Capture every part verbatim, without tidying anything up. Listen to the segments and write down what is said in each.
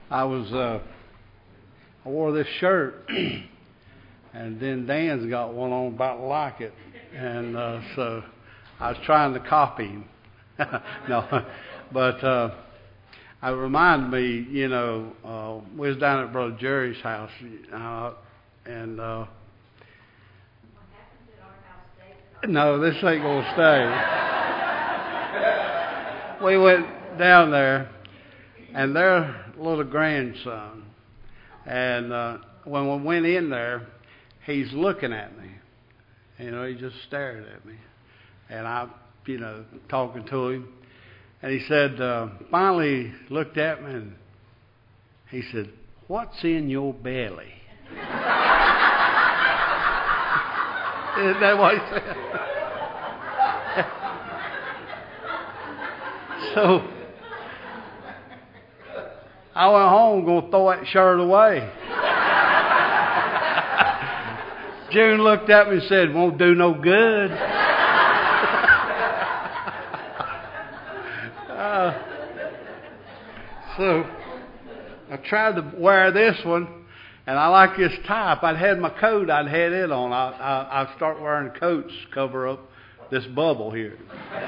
I was, uh, I wore this shirt, and then Dan's got one on about like it, and uh, so I was trying to copy him. no, but uh, it reminded me, you know, uh, we was down at Brother Jerry's house, uh, and uh, no, this ain't gonna stay. We went down there, and their little grandson, and uh, when we went in there, he's looking at me. You know, he just stared at me, and I, you know, talking to him, and he said, uh, finally looked at me, and he said, "What's in your belly?" Isn't that what he said? So I went home going to throw that shirt away. June looked at me and said, "Won't do no good." uh, so I tried to wear this one. And I like this tie. If I'd had my coat, I'd had it on. I, I, I'd start wearing coats to cover up this bubble here.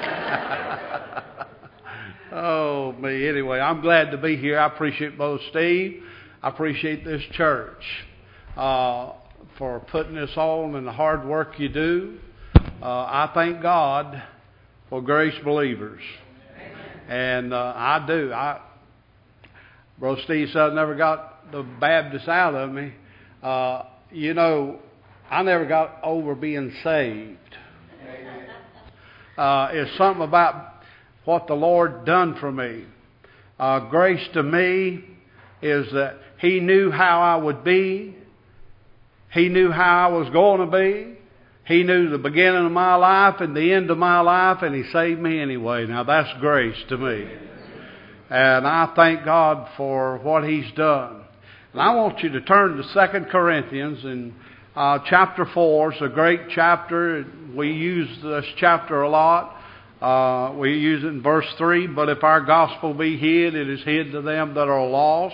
Oh, me. Anyway, I'm glad to be here. I appreciate Brother Steve. I appreciate this church uh, for putting this on and the hard work you do. Uh, I thank God for Grace Believers. And uh, I do. I, Brother Steve said I never got the Baptist out of me. Uh, you know, I never got over being saved. Uh, it's something about what the Lord done for me. Uh, grace to me is that He knew how I would be. He knew how I was going to be. He knew the beginning of my life and the end of my life, and He saved me anyway. Now that's grace to me. And I thank God for what He's done. And I want you to turn to Second Corinthians in uh, chapter four. It's a great chapter. We use this chapter a lot. Uh, we use it in verse three. But if our gospel be hid, it is hid to them that are lost.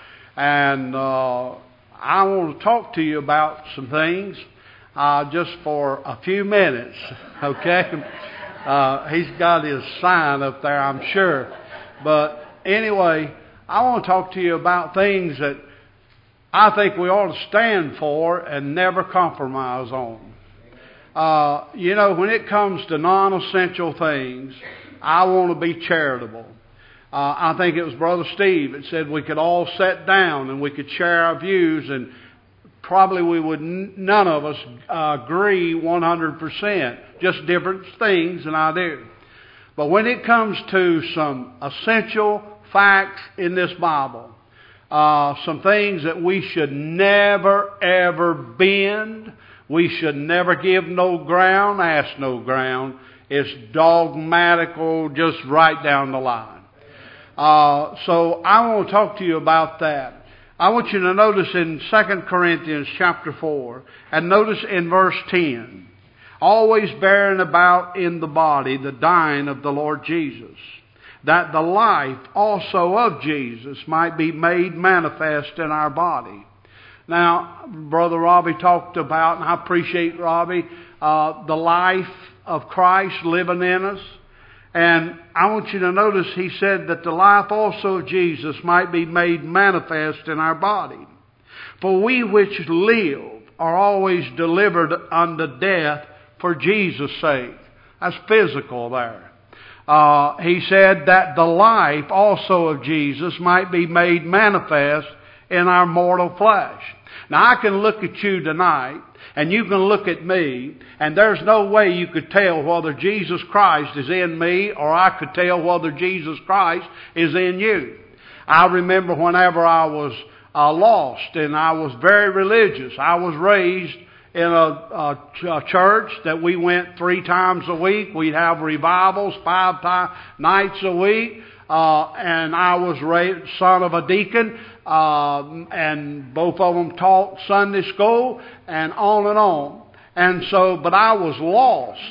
And uh, I want to talk to you about some things uh, just for a few minutes. Okay? Uh, he's got his sign up there, I'm sure. But anyway, I want to talk to you about things that I think we ought to stand for and never compromise on. Uh, you know, when it comes to non-essential things, I want to be charitable. Uh, I think it was Brother Steve that said we could all sit down and we could share our views, and probably we would n- none of us uh, agree one hundred percent, just different things and ideas. But when it comes to some essential facts in this Bible, Uh, some things that we should never, ever bend. We should never give no ground, ask no ground. It's dogmatical, just right down the line. Uh, so I want to talk to you about that. I want you to notice in Second Corinthians chapter four, and notice in verse ten, always bearing about in the body the dying of the Lord Jesus, that the life also of Jesus might be made manifest in our body. Now, Brother Robbie talked about, and I appreciate Robbie, uh, the life of Christ living in us. And I want you to notice he said that the life also of Jesus might be made manifest in our body. For we which live are always delivered unto death for Jesus' sake. That's physical there. Uh, he said that the life also of Jesus might be made manifest in our mortal flesh. Now I can look at you tonight, and you can look at me, and there's no way you could tell whether Jesus Christ is in me, or I could tell whether Jesus Christ is in you. I remember whenever I was uh, lost, and I was very religious. I was raised in a, a, a church that we went three times a week. We'd have revivals five time, nights a week. Uh, and I was raised son of a deacon, uh, and both of them taught Sunday school, and on and on. And so, but I was lost.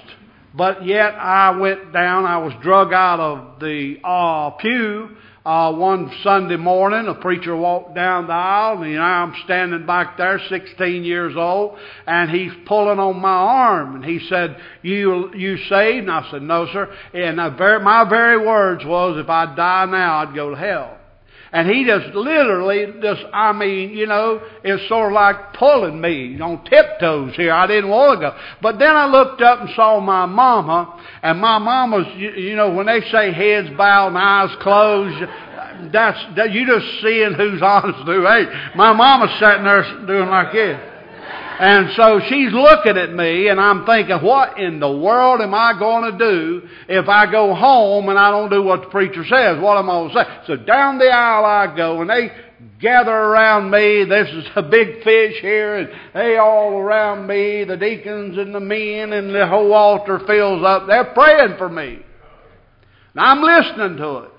But yet I went down, I was drug out of the uh, pew uh, one Sunday morning. A preacher walked down the aisle, and you know, I'm standing back there, sixteen years old, and he's pulling on my arm. And he said, you you saved? And I said, no, sir. And I very, my very words was, if I die now, I'd go to hell. And he just literally just, I mean, you know, it's sort of like pulling me on tiptoes here. I didn't want to go. But then I looked up and saw my mama. And my mama's, you, you know, when they say heads bowed and eyes closed, that's, that, you just seeing who's honest who ain't. My mama's sitting there doing like this. And so she's looking at me, and I'm thinking, what in the world am I going to do if I go home and I don't do what the preacher says? What am I going to say? So down the aisle I go, and they gather around me. This is a big fish here, and they all around me, the deacons and the men, and the whole altar fills up. They're praying for me. And I'm listening to it.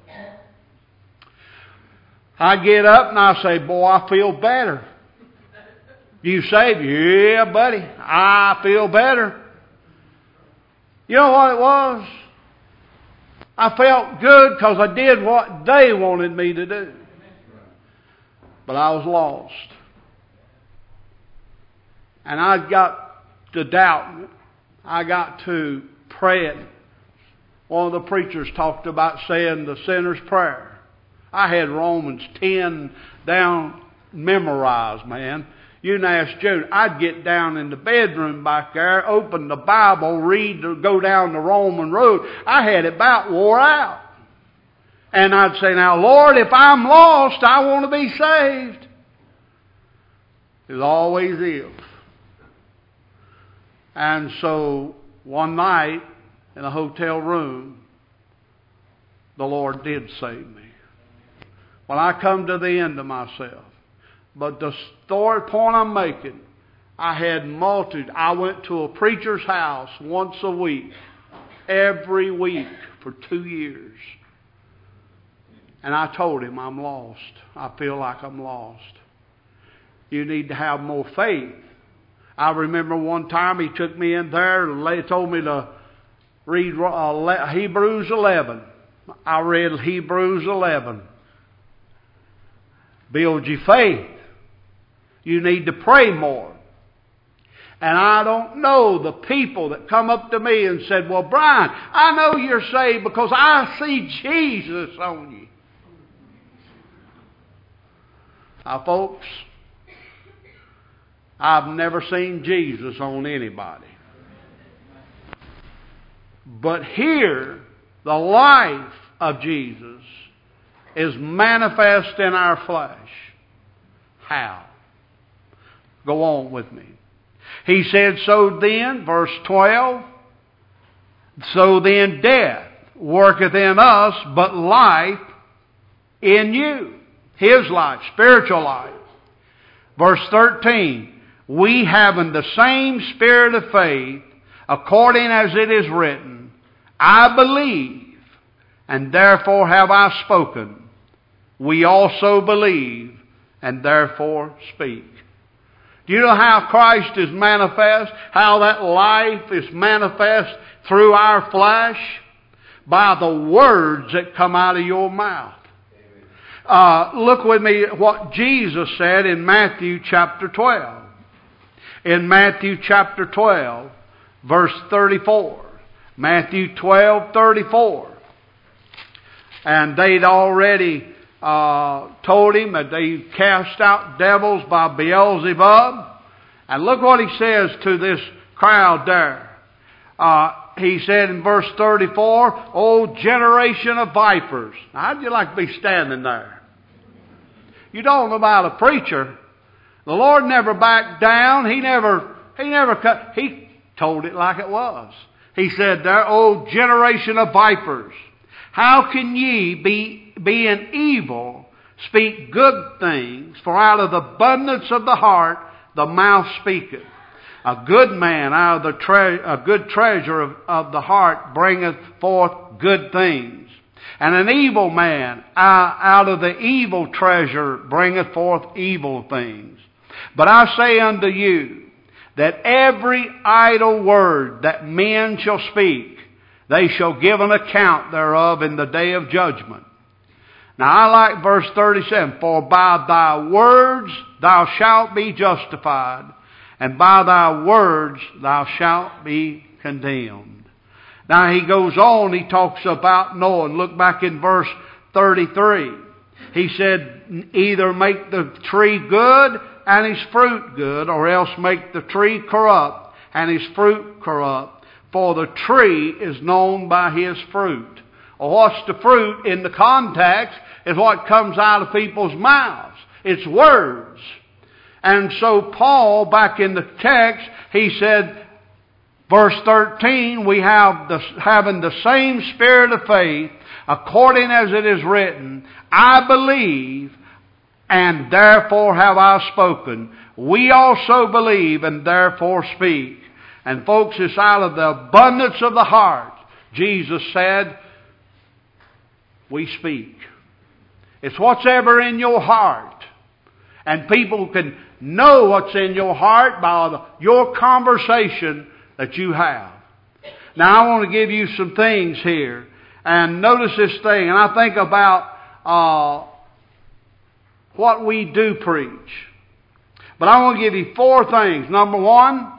I get up and I say, boy, I feel better. You saved? Yeah, buddy. I feel better. You know what it was? I felt good because I did what they wanted me to do. But I was lost. And I got to doubting. I got to praying. One of the preachers talked about saying the sinner's prayer. I had Romans ten down memorized, man. You can ask Jude. I'd get down in the bedroom back there, open the Bible, read, go down the Roman road. I had it about wore out. And I'd say, now, Lord, if I'm lost, I want to be saved. There's always if. And so, one night, in a hotel room, the Lord did save me. When I come to the end of myself. But the story point I'm making, I had multitude. I went to a preacher's house once a week, every week for two years. And I told him, I'm lost. I feel like I'm lost. You need to have more faith. I remember one time he took me in there and told me to read uh, Hebrews eleven. I read Hebrews eleven. Build your faith. You need to pray more. And I don't know the people that come up to me and said, well, Brian, I know you're saved because I see Jesus on you. Now, folks, I've never seen Jesus on anybody. But here, the life of Jesus is manifest in our flesh. How? Go on with me. He said, so then, verse twelve, so then death worketh in us, but life in you. His life, spiritual life. Verse thirteen, we having the same spirit of faith, according as it is written, I believe, and therefore have I spoken. We also believe, and therefore speak. Do you know how Christ is manifest? How that life is manifest through our flesh? By the words that come out of your mouth. Uh, look with me at what Jesus said in Matthew chapter twelve. In Matthew chapter twelve, verse thirty-four. Matthew twelve, thirty-four. And they'd already uh, told him that they cast out devils by Beelzebub. And look what he says to this crowd there. Uh, he said in verse thirty-four, O generation of vipers. Now, how'd you like to be standing there? You don't know about a preacher. The Lord never backed down. He never, he never cut. He told it like it was. He said there, O generation of vipers, how can ye be, being evil, speak good things? For out of the abundance of the heart, the mouth speaketh. A good man out of the tre- a good treasure of, of the heart bringeth forth good things. And an evil man out of the evil treasure bringeth forth evil things. But I say unto you, that every idle word that men shall speak, they shall give an account thereof in the day of judgment. Now I like verse thirty-seven. For by thy words thou shalt be justified, and by thy words thou shalt be condemned. Now he goes on, he talks about Noah. Look back in verse thirty-three. He said, either make the tree good and his fruit good, or else make the tree corrupt and his fruit corrupt. For the tree is known by his fruit. Well, what's the fruit in the context is what comes out of people's mouths. It's words. And so Paul, back in the text, he said, verse thirteen, we have the, having the same spirit of faith, according as it is written, I believe, and therefore have I spoken. We also believe, and therefore speak. And folks, it's out of the abundance of the heart, Jesus said, we speak. It's what's ever in your heart. And people can know what's in your heart by the, your conversation that you have. Now I want to give you some things here. And notice this thing. And I think about uh, what we do preach. But I want to give you four things. Number one,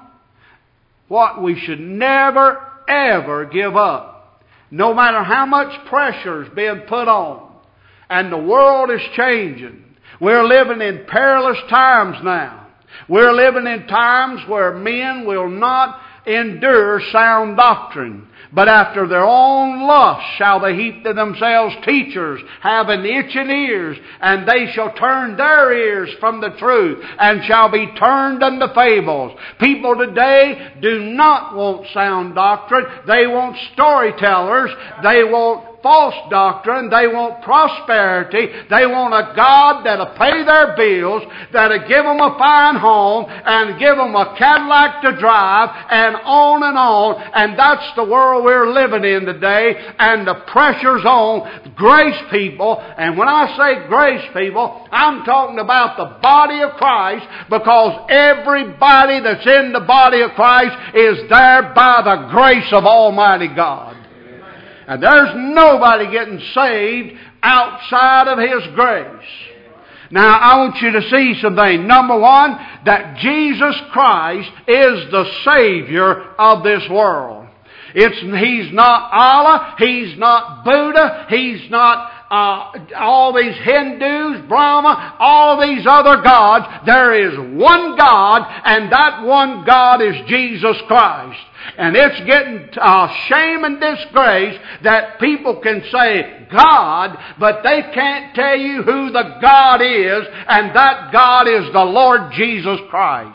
what we should never, ever give up. No matter how much pressure is being put on. And the world is changing. We're living in perilous times now. We're living in times where men will not endure sound doctrine, but after their own lust shall they heap to themselves teachers having itching ears, and they shall turn their ears from the truth, and shall be turned unto fables. People today do not want sound doctrine. They want storytellers. They want false doctrine. They want prosperity. They want a God that'll pay their bills, that'll give them a fine home, and give them a Cadillac to drive, and on and on. And that's the world we're living in today. And the pressure's on grace people. And when I say grace people, I'm talking about the body of Christ, because everybody that's in the body of Christ is there by the grace of Almighty God. And there's nobody getting saved outside of His grace. Now, I want you to see something. Number one, that Jesus Christ is the Savior of this world. It's, He's not Allah. He's not Buddha. He's not uh, all these Hindus, Brahma, all these other gods. There is one God, and that one God is Jesus Christ. And it's getting uh, shame and disgrace that people can say God, but they can't tell you who the God is, and that God is the Lord Jesus Christ.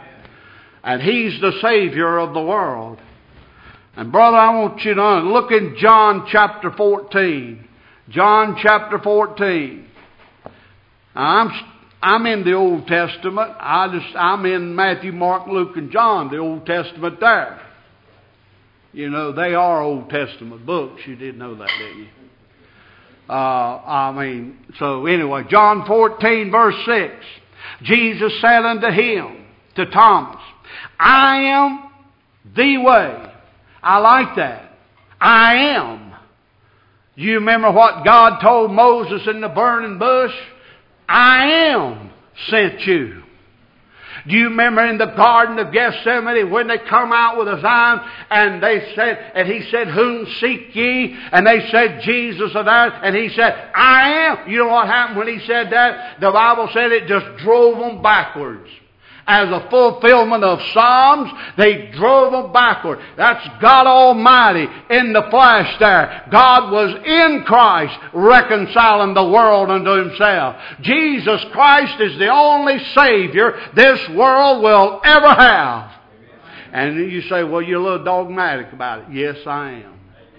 And He's the Savior of the world. And brother, I want you to look in John chapter fourteen. John chapter fourteen. Now, I'm I'm in the Old Testament. I just I'm in Matthew, Mark, Luke, and John, the Old Testament there. You know, they are Old Testament books. You did know that, didn't you? Uh, I mean, so anyway, John fourteen, verse six. Jesus said unto him, to Thomas, I am the way. I like that. I am. You remember what God told Moses in the burning bush? I am sent you. Do you remember in the Garden of Gethsemane when they come out with a sign and they said, and He said, whom seek ye? And they said, Jesus of that. And He said, I am. You know what happened when He said that? The Bible said it just drove them backwards. As a fulfillment of Psalms, they drove them backward. That's God Almighty in the flesh there. God was in Christ reconciling the world unto Himself. Jesus Christ is the only Savior this world will ever have. And you say, well, you're a little dogmatic about it. Yes, I am.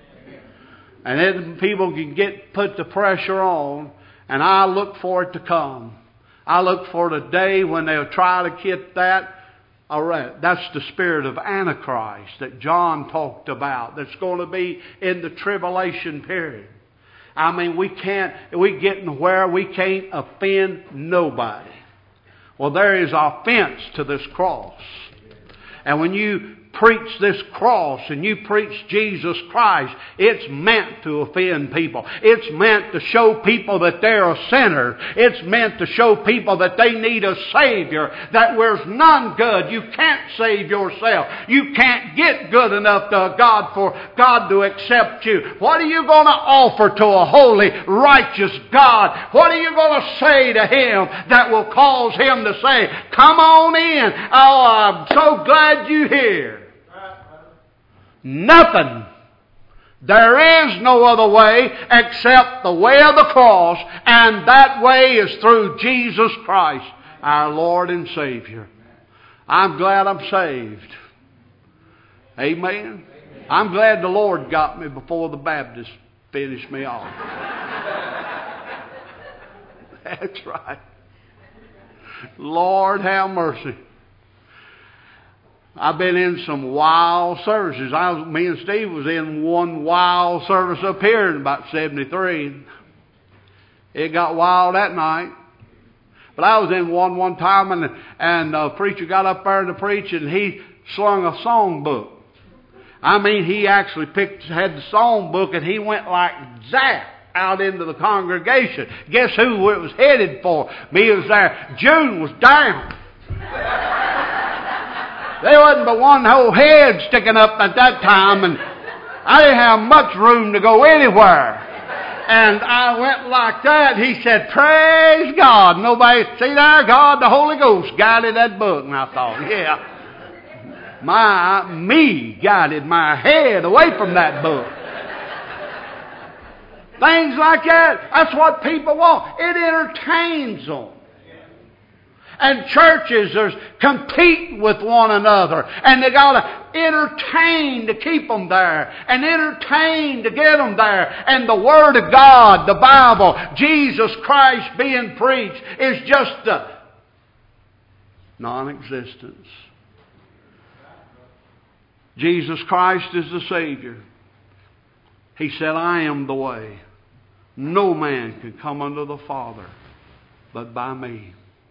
And then people can get put the pressure on, and I look for it to come. I look for the day when they'll try to get that. All right, that's the spirit of Antichrist that John talked about. That's going to be in the tribulation period. I mean, we can't. We getting where we can't offend nobody. Well, there is offense to this cross. And when you preach this cross and you preach Jesus Christ, it's meant to offend people. It's meant to show people that they're a sinner. It's meant to show people that they need a Savior, that there's none good. You can't save yourself. You can't get good enough to God for God to accept you. What are you going to offer to a holy, righteous God? What are you going to say to Him that will cause Him to say, come on in. Oh, I'm so glad you're here. Nothing. There is no other way except the way of the cross, and that way is through Jesus Christ, our Lord and Savior. I'm glad I'm saved. Amen. I'm glad the Lord got me before the Baptists finished me off. That's right. Lord have mercy. I've been in some wild services. I was, me and Steve was in one wild service up here in about seventy-three. It got wild that night. But I was in one one time, and and the preacher got up there to preach, and he slung a song book. I mean, he actually picked had the song book, and he went like that out into the congregation. Guess who it was headed for? Me was there. June was down. There wasn't but one whole head sticking up at that time, and I didn't have much room to go anywhere. And I went like that. He said, praise God. Nobody, see there, God, the Holy Ghost guided that book. And I thought, yeah, my, me guided my head away from that book. Things like that, that's what people want. It entertains them. And churches are compete with one another. And they got to entertain to keep them there. And entertain to get them there. And the Word of God, the Bible, Jesus Christ being preached is just a non-existence. Jesus Christ is the Savior. He said, I am the way. No man can come unto the Father but by me.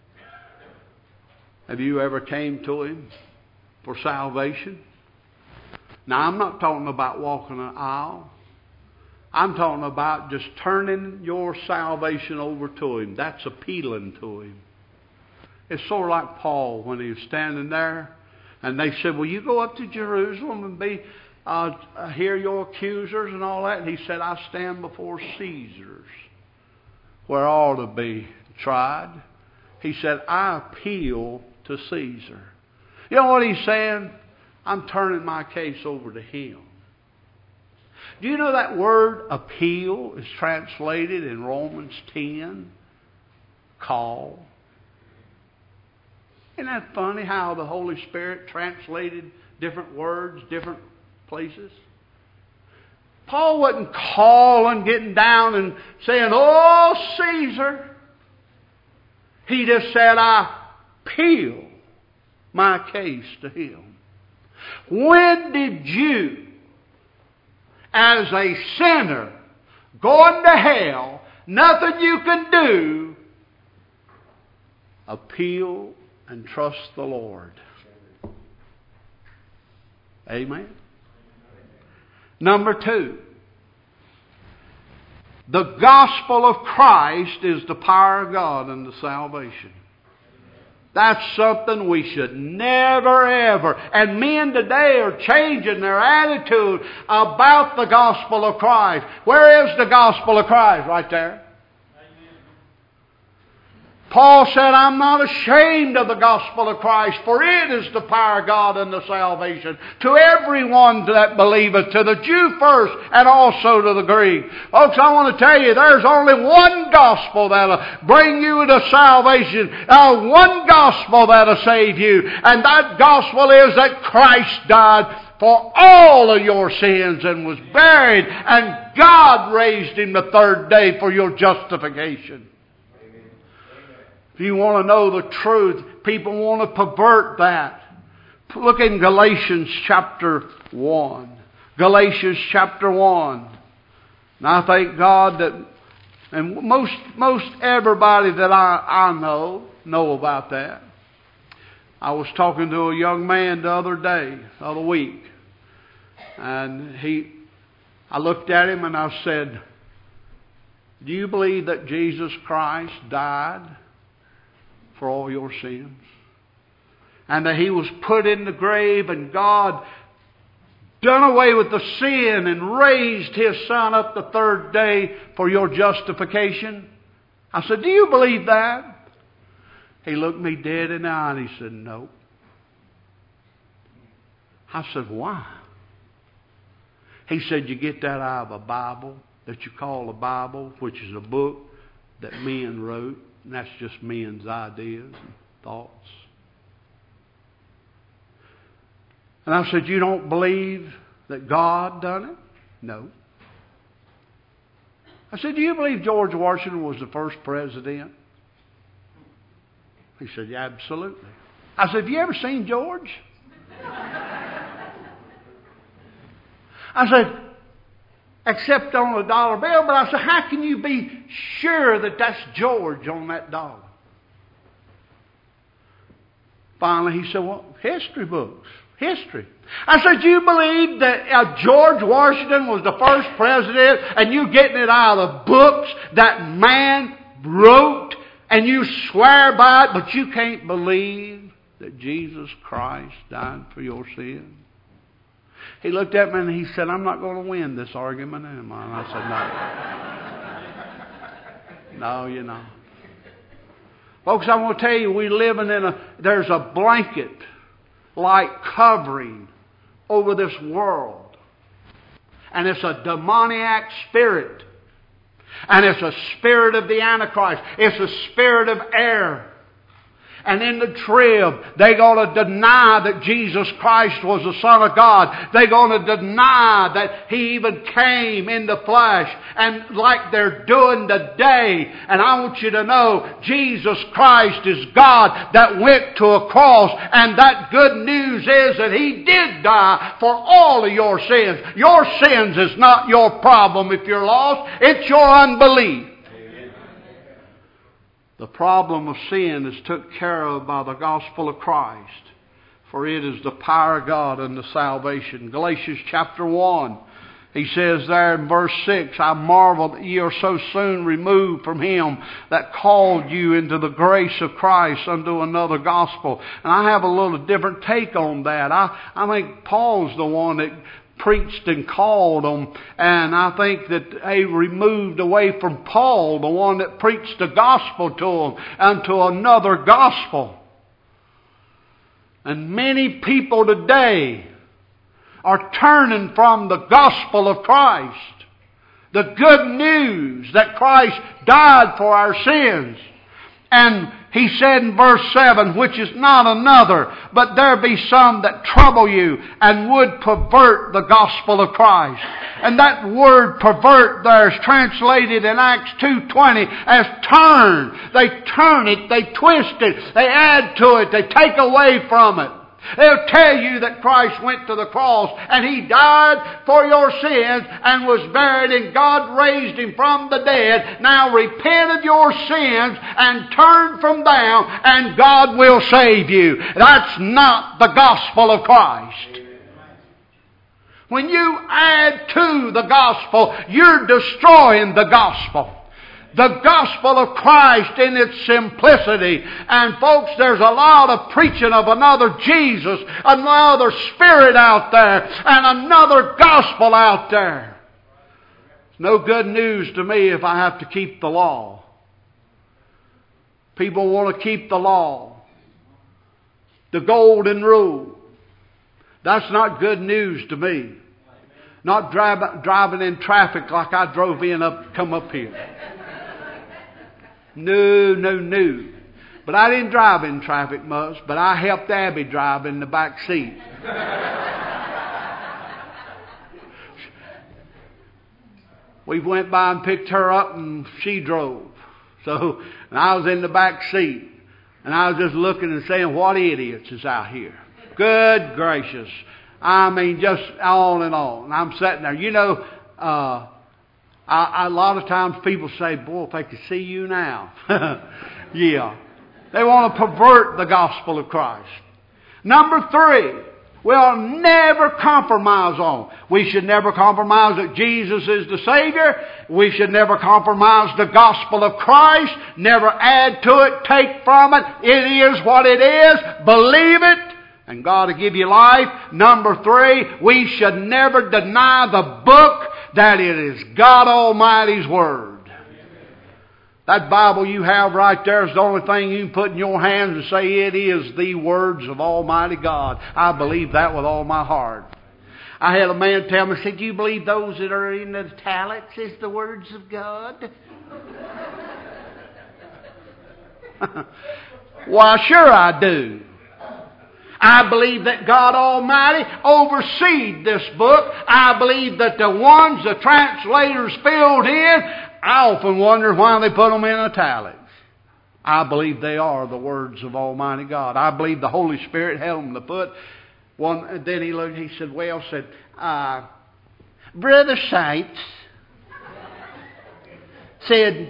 Have you ever came to Him for salvation? Now, I'm not talking about walking an aisle. I'm talking about just turning your salvation over to Him. That's appealing to Him. It's sort of like Paul when he was standing there, and they said, will you go up to Jerusalem and be uh, hear your accusers and all that? And he said, I stand before Caesar's, where I ought to be tried. He said, I appeal to Caesar. You know what he's saying? I'm turning my case over to him. Do you know that word appeal is translated in Romans ten? Call. Isn't that funny how the Holy Spirit translated different words, different places? Paul wasn't calling, getting down and saying, oh, Caesar. He just said, I appeal my case to him. When did you, as a sinner, going to hell, nothing you can do, appeal and trust the Lord? Amen. Number two, the gospel of Christ is the power of God unto salvation. That's something we should never ever. And men today are changing their attitude about the gospel of Christ. Where is the gospel of Christ? Right there. Paul said, I'm not ashamed of the gospel of Christ, for it is the power of God unto salvation to everyone that believeth, to the Jew first and also to the Greek. Folks, I want to tell you, there's only one gospel that'll bring you to salvation, uh, one gospel that'll save you, and that gospel is that Christ died for all of your sins and was buried, and God raised Him the third day for your justification. If you want to know the truth, people want to pervert that. Look in Galatians chapter one. Galatians chapter one. And I thank God that, and most most everybody that I, I know, know about that. I was talking to a young man the other day, the other week, and he, I looked at him and I said, do you believe that Jesus Christ died for all your sins? And that He was put in the grave and God done away with the sin and raised His Son up the third day for your justification? I said, do you believe that? He looked me dead in the eye and he said, no. I said, why? He said, you get that out of a Bible that you call a Bible, which is a book that men wrote, and that's just men's ideas and thoughts. And I said, you don't believe that God done it? No. I said, do you believe George Washington was the first president? He said, yeah, absolutely. I said, have you ever seen George? I said, except on a dollar bill, but I said, how can you be sure that that's George on that dollar? Finally, he said, well, history books. History. I said, you believe that uh, George Washington was the first president and you getting it out of the books that man wrote and you swear by it, but you can't believe that Jesus Christ died for your sins? He looked at me and he said, I'm not going to win this argument, am I? And I said, no. No, you're not. Folks, I want to tell you, we're living in a, there's a blanket like covering over this world. And it's a demoniac spirit. And it's a spirit of the Antichrist. It's a spirit of error. And in the trib, they're going to deny that Jesus Christ was the Son of God. They're going to deny that He even came in the flesh. And like they're doing today. And I want you to know, Jesus Christ is God that went to a cross. And that good news is that He did die for all of your sins. Your sins is not your problem if you're lost. It's your unbelief. The problem of sin is took care of by the gospel of Christ. For it is the power of God unto salvation. Galatians chapter one. He says there in verse six, I marvel that ye are so soon removed from Him that called you into the grace of Christ unto another gospel. And I have a little different take on that. I, I think Paul's the one that preached and called them, and I think that they removed away from Paul, the one that preached the gospel to them, unto another gospel. And many people today are turning from the gospel of Christ, the good news that Christ died for our sins. And he said in verse seven, which is not another, but there be some that trouble you and would pervert the gospel of Christ. And that word pervert there is translated in Acts two twenty as turn. They turn it, they twist it, they add to it, they take away from it. They'll tell you that Christ went to the cross and He died for your sins and was buried and God raised Him from the dead. Now repent of your sins and turn from them and God will save you. That's not the gospel of Christ. When you add to the gospel, you're destroying the gospel. The gospel of Christ in its simplicity. And folks, there's a lot of preaching of another Jesus, another Spirit out there, and another gospel out there. It's no good news to me if I have to keep the law. People want to keep the law. The golden rule. That's not good news to me. Not drive, driving in traffic like I drove in up, come up here. No, no, no. But I didn't drive in traffic much, but I helped Abby drive in the back seat. We went by and picked her up and she drove. So, and I was in the back seat. And I was just looking and saying, what idiots is out here. Good gracious. I mean, just on and on. And I'm sitting there. You know, uh, I, I, a lot of times people say, boy, if they could see you now. Yeah. They want to pervert the gospel of Christ. Number three, we'll never compromise on. We should never compromise that Jesus is the Savior. We should never compromise the gospel of Christ. Never add to it, take from it. It is what it is. Believe it, and God will give you life. Number three, we should never deny the book that it is God Almighty's Word. That Bible you have right there is the only thing you can put in your hands and say it is the words of Almighty God. I believe that with all my heart. I had a man tell me, said, "Do you believe those that are in the italics is the words of God?" Why, sure I do. I believe that God Almighty overseed this book. I believe that the ones the translators filled in, I often wonder why they put them in italics. I believe they are the words of Almighty God. I believe the Holy Spirit held them to put one. Then he looked. He said, "Well, said uh, Brother Sites said,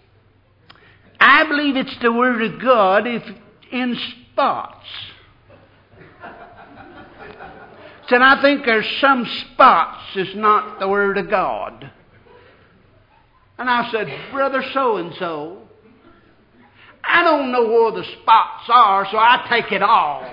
I believe it's the Word of God if in spots. Said I think there's some spots is not the Word of God." And I said, "Brother so-and-so, I don't know where the spots are, so I take it all."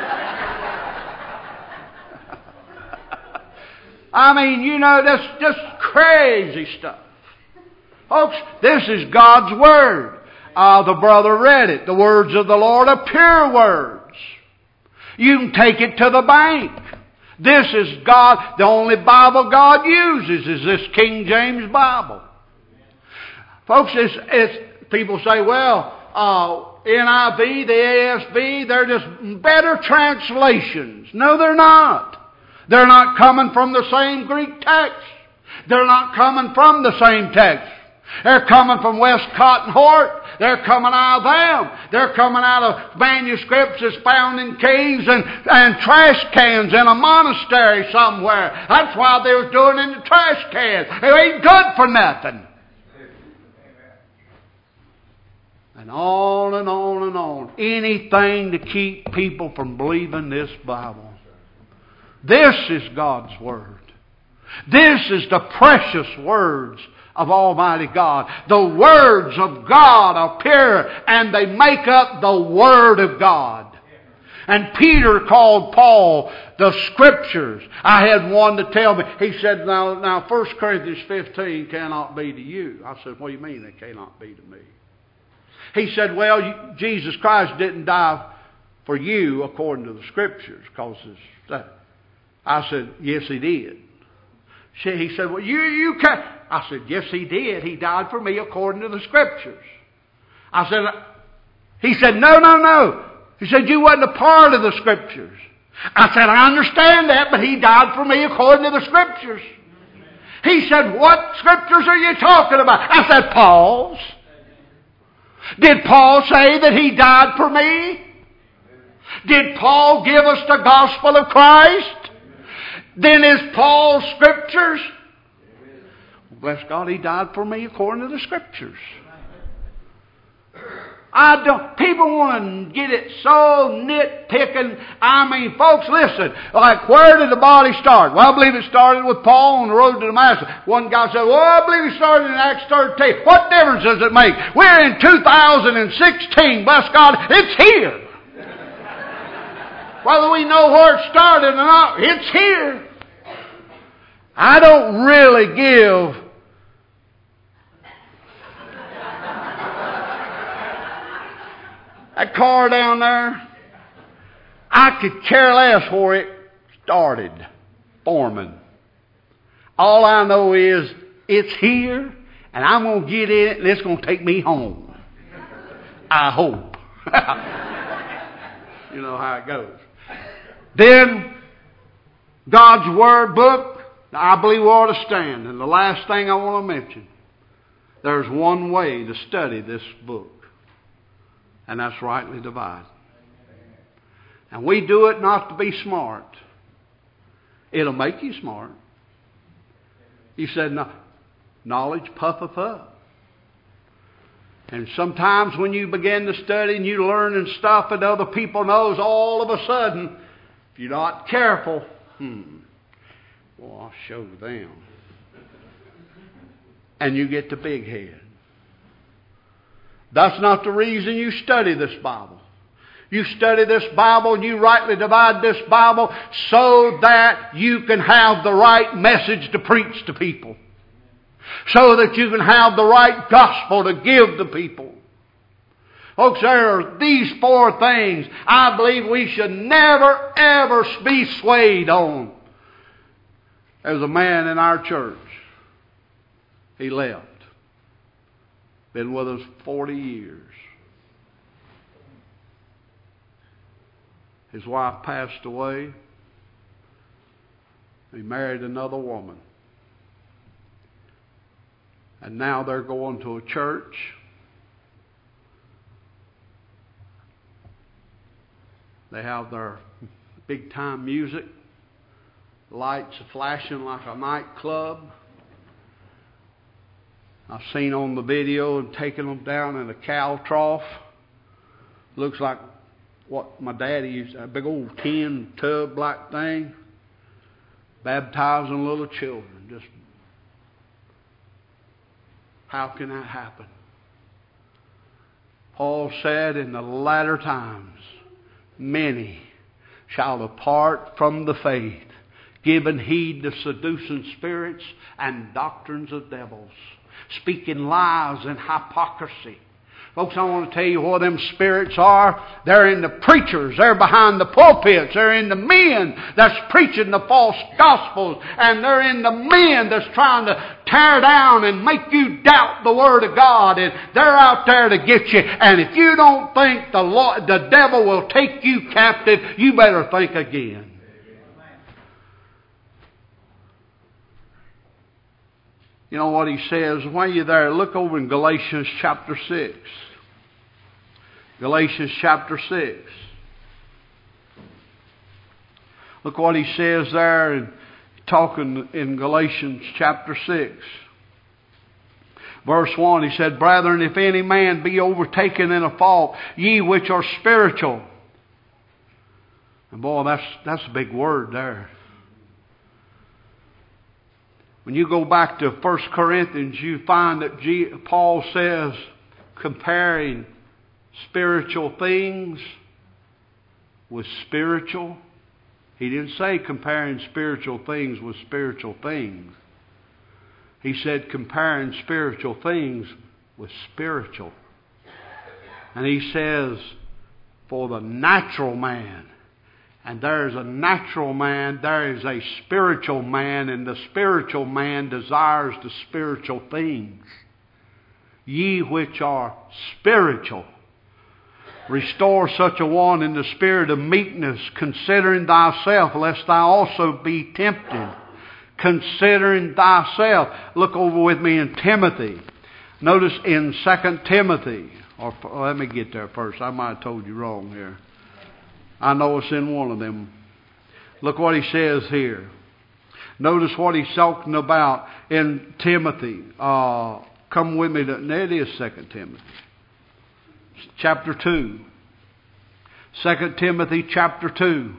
I mean, you know, that's just crazy stuff. Folks, this is God's Word. Uh, the brother read it. The words of the Lord are pure words. You can take it to the bank. This is God. The only Bible God uses is this King James Bible. Folks, it's, it's, people say, well, uh, N I V, the A S V, they're just better translations. No, they're not. They're not coming from the same Greek text. They're not coming from the same text. They're coming from Westcott and Hort. They're coming out of them. They're coming out of manuscripts that's found in caves and, and trash cans in a monastery somewhere. That's why they was doing it in the trash cans. It ain't good for nothing. And on and on and on. Anything to keep people from believing this Bible. This is God's Word. This is the precious words of Almighty God. The words of God are pure, and they make up the Word of God. And Peter called Paul the Scriptures. I had one to tell me. He said, now, now First Corinthians fifteen cannot be to you. I said, what do you mean it cannot be to me? He said, well, you, Jesus Christ didn't die for you according to the Scriptures. Because I said, yes, He did. He said, well, you, you can't. I said, yes, He did. He died for me according to the Scriptures. I said, he said, no, no, no. He said, you wasn't a part of the Scriptures. I said, I understand that, but He died for me according to the Scriptures. He said, what Scriptures are you talking about? I said, Paul's. Did Paul say that He died for me? Did Paul give us the gospel of Christ? Then is Paul's Scriptures? Bless God, He died for me according to the Scriptures. I don't. People want to get it so nitpicking. I mean, folks, listen. Like, where did the body start? Well, I believe it started with Paul on the road to Damascus. One guy said, well, I believe it started in Acts thirteen. What difference does it make? We're in two thousand sixteen. Bless God, it's here. Whether we know where it started or not, it's here. I don't really give that car down there, I could care less where it started forming. All I know is it's here, and I'm going to get in it, and it's going to take me home. I hope. You know how it goes. Then, God's Word book, I believe we ought to stand. And the last thing I want to mention, there's one way to study this book. And that's rightly divided. And we do it not to be smart. It'll make you smart. He said, no, knowledge puffeth up. And sometimes when you begin to study and you learn and stuff and other people knows, all of a sudden, if you're not careful, hmm, well, I'll show them. And you get the big head. That's not the reason you study this Bible. You study this Bible and you rightly divide this Bible so that you can have the right message to preach to people. So that you can have the right gospel to give to people. Folks, there are these four things I believe we should never, ever be swayed on. There was a man in our church. He left. Been with us forty years. His wife passed away. He married another woman. And now they're going to a church. They have their big time music. Lights flashing like a nightclub. I've seen on the video and taking them down in a cow trough. Looks like what my daddy used, a big old tin tub like thing. Baptizing little children. Just how can that happen? Paul said, in the latter times, many shall depart from the faith, giving heed to seducing spirits and doctrines of devils, speaking lies and hypocrisy. Folks, I want to tell you what them spirits are. They're in the preachers. They're behind the pulpits. They're in the men that's preaching the false gospels. And they're in the men that's trying to tear down and make you doubt the Word of God. And they're out there to get you. And if you don't think the Lord, the devil will take you captive, you better think again. You know what he says? While you're there, look over in Galatians chapter six. Galatians chapter six. Look what he says there, in, talking in Galatians chapter six. Verse one, he said, Brethren, if any man be overtaken in a fault, ye which are spiritual. And boy, that's, that's a big word there. When you go back to First Corinthians, you find that G, Paul says, comparing spiritual things with spiritual. He didn't say comparing spiritual things with spiritual things. He said comparing spiritual things with spiritual. And he says, for the natural man, and there is a natural man, there is a spiritual man, and the spiritual man desires the spiritual things. Ye which are spiritual, restore such a one in the spirit of meekness, considering thyself, lest thou also be tempted. Considering thyself. Look over with me in Timothy. Notice in Second Timothy, or let me get there first. I might have told you wrong here. I know it's in one of them. Look what he says here. Notice what he's talking about in Timothy. Uh, come with me to, it is Second Timothy. Chapter two. Second Timothy chapter two.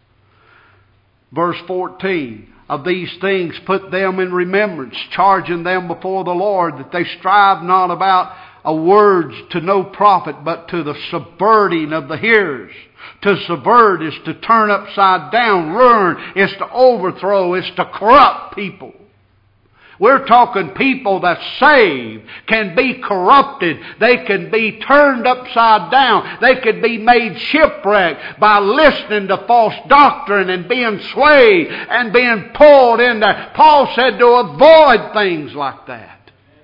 Verse fourteen. Of these things put them in remembrance, charging them before the Lord, that they strive not about a words to no profit, but to the subverting of the hearers. To subvert is to turn upside down, ruin is to overthrow, is to corrupt people. We're talking people that's saved can be corrupted. They can be turned upside down. They could be made shipwrecked by listening to false doctrine and being swayed and being pulled in there. Paul said to avoid things like that.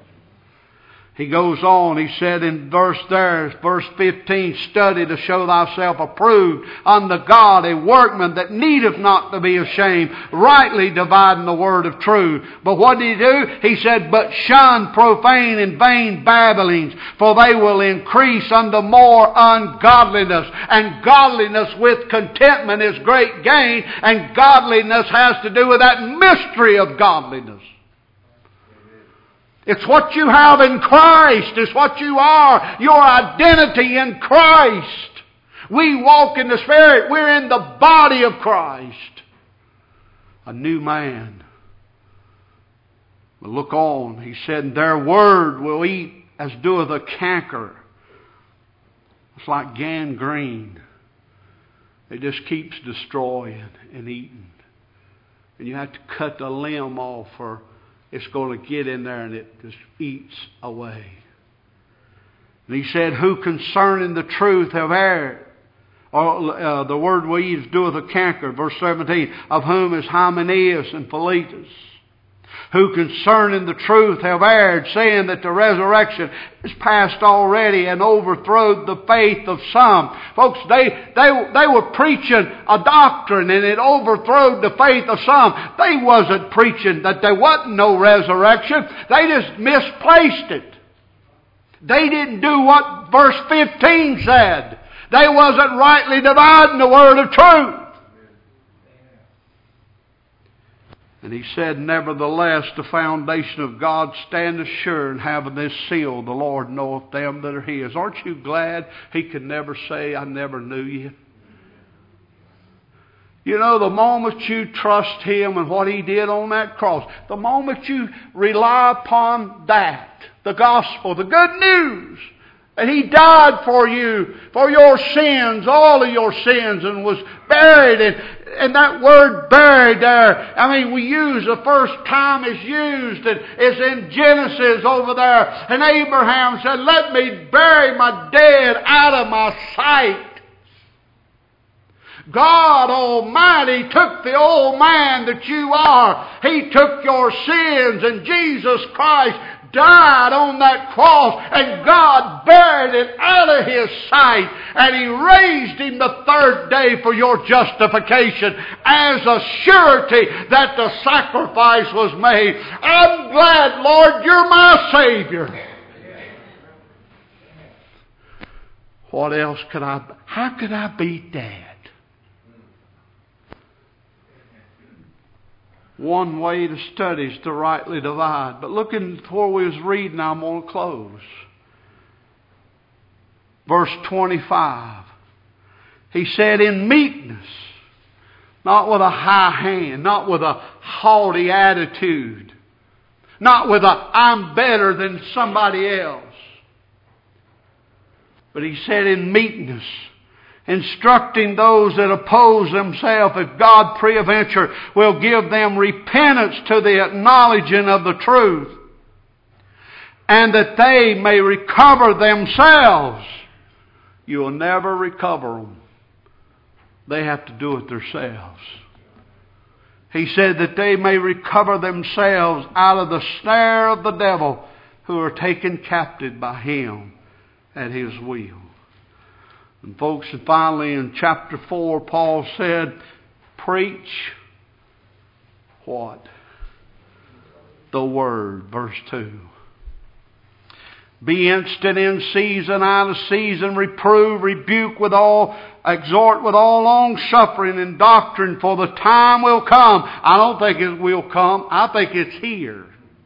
He goes on, he said in verse there, verse fifteen, study to show thyself approved unto God, a workman that needeth not to be ashamed, rightly dividing the word of truth. But what did he do? He said, but shun profane and vain babblings, for they will increase unto more ungodliness. And godliness with contentment is great gain, and godliness has to do with that mystery of godliness. It's what you have in Christ. It's what you are. Your identity in Christ. We walk in the Spirit. We're in the body of Christ. A new man. But look on. He said, their word will eat as doeth a canker. It's like gangrene. It just keeps destroying and eating. And you have to cut the limb off or it's going to get in there and it just eats away. And he said, who concerning the truth have erred? Or, uh, the word we use doeth a canker. Verse seventeen. Of whom is Hymenaeus and Philetus. Who concerning the truth have erred, saying that the resurrection is past already and overthrowed the faith of some. Folks, they, they, they were preaching a doctrine and it overthrowed the faith of some. They wasn't preaching that there wasn't no resurrection. They just misplaced it. They didn't do what verse fifteen said. They wasn't rightly dividing the word of truth. And he said, nevertheless, the foundation of God standeth sure, and having this seal, the Lord knoweth them that are His. Aren't you glad He could never say, I never knew you? You know, the moment you trust Him and what He did on that cross, the moment you rely upon that, the gospel, the good news, that He died for you, for your sins, all of your sins, and was buried. And, and that word buried there, I mean, we use the first time it's used, and it's in Genesis over there. And Abraham said, let me bury my dead out of my sight. God Almighty took the old man that you are. He took your sins, and Jesus Christ died on that cross, and God buried it out of His sight, and He raised Him the third day for your justification as a surety that the sacrifice was made. I'm glad, Lord, You're my Savior. What else could I, how could I beat that? One way to study is to rightly divide. But looking where we was reading, I'm going to close. Verse twenty-five. He said, in meekness, not with a high hand, not with a haughty attitude, not with a I'm better than somebody else. But he said in meekness, instructing those that oppose themselves, if God peradventure will give them repentance to the acknowledging of the truth, and that they may recover themselves. You will never recover them. They have to do it themselves. He said that they may recover themselves out of the snare of the devil, who are taken captive by him at his will. And folks, and finally in chapter four, Paul said, preach what? The Word. Verse two. Be instant in season, out of season, reprove, rebuke with all, exhort with all long suffering and doctrine, for the time will come. I don't think it will come. I think it's here.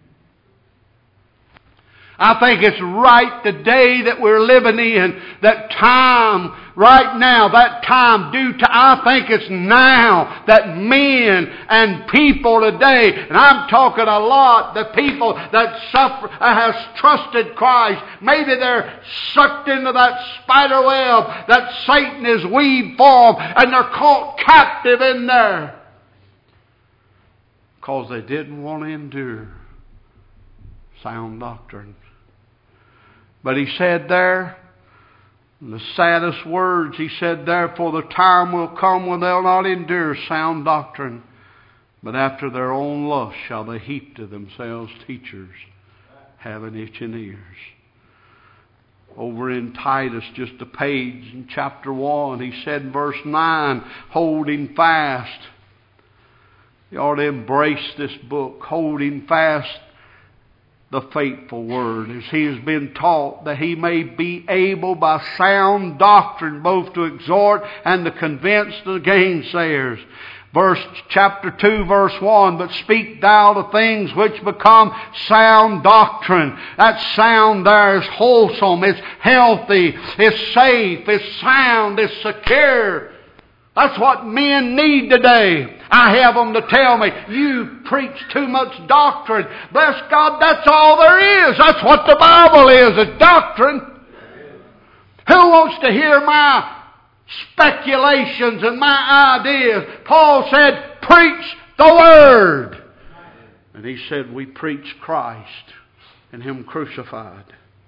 I think it's right the day that we're living in, that time right now, that time due to, I think it's now, that men and people today, and I'm talking a lot, the people that suffer, has trusted Christ, maybe they're sucked into that spider web that Satan has weaved for them, and they're caught captive in there because they didn't want to endure sound doctrine. But he said there, in the saddest words, he said, therefore the time will come when they'll not endure sound doctrine, but after their own lust shall they heap to themselves teachers having itching ears. Over in Titus, just a page in chapter one, he said in verse nine, holding fast. You ought to embrace this book, holding fast the faithful word, as he has been taught, that he may be able by sound doctrine both to exhort and to convince the gainsayers. Verse, chapter two, verse one, but speak thou the things which become sound doctrine. That sound there is wholesome, it's healthy, it's safe, it's sound, it's secure. That's what men need today. I have them to tell me, you preach too much doctrine. Bless God, that's all there is. That's what the Bible is, is doctrine. Who wants to hear my speculations and my ideas? Paul said, preach the Word. And he said, we preach Christ and Him crucified.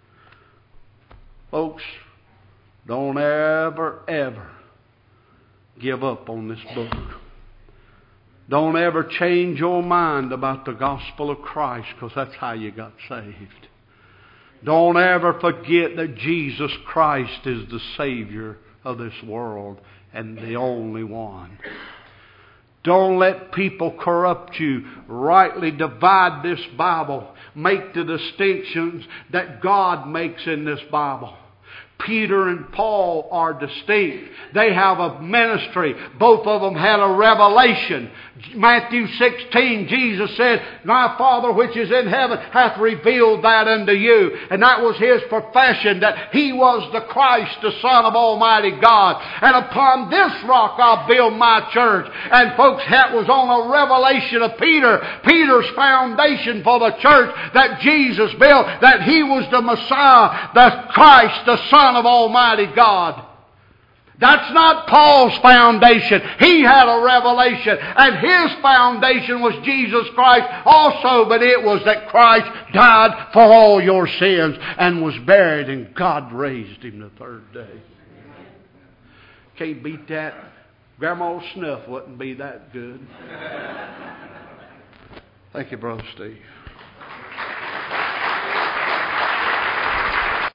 Folks, don't ever, ever give up on this book. Don't ever change your mind about the gospel of Christ, because that's how you got saved. Don't ever forget that Jesus Christ is the Savior of this world and the only one. Don't let people corrupt you. Rightly divide this Bible. Make the distinctions that God makes in this Bible. Peter and Paul are distinct. They have a ministry. Both of them had a revelation. Matthew sixteen, Jesus said, my Father which is in heaven hath revealed that unto you. And that was His profession, that He was the Christ, the Son of Almighty God. And upon this rock I'll build my church. And folks, that was on a revelation of Peter. Peter's foundation for the church that Jesus built, that He was the Messiah, the Christ, the Son of Almighty God. That's not Paul's foundation. He had a revelation, and his foundation was Jesus Christ also, but it was that Christ died for all your sins and was buried, and God raised Him the third day. Can't beat that. Grandma's snuff wouldn't be that good. Thank you, Brother Steve.